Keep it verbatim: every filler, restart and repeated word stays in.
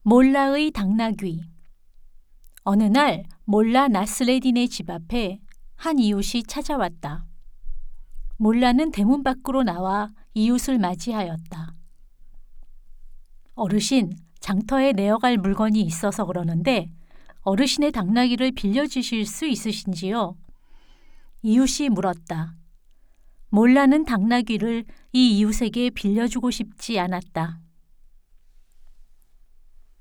몰라의 당나귀. 어느 날 몰라 나스레딘의 집 앞에 한 이웃이 찾아왔다. 몰라는 대문 밖으로 나와 이웃을 맞이하였다. 어르신, 장터에 내어갈 물건이 있어서 그러는데 어르신의 당나귀를 빌려주실 수 있으신지요? 이웃이 물었다. 몰라는 당나귀를 이 이웃에게 빌려주고 싶지 않았다.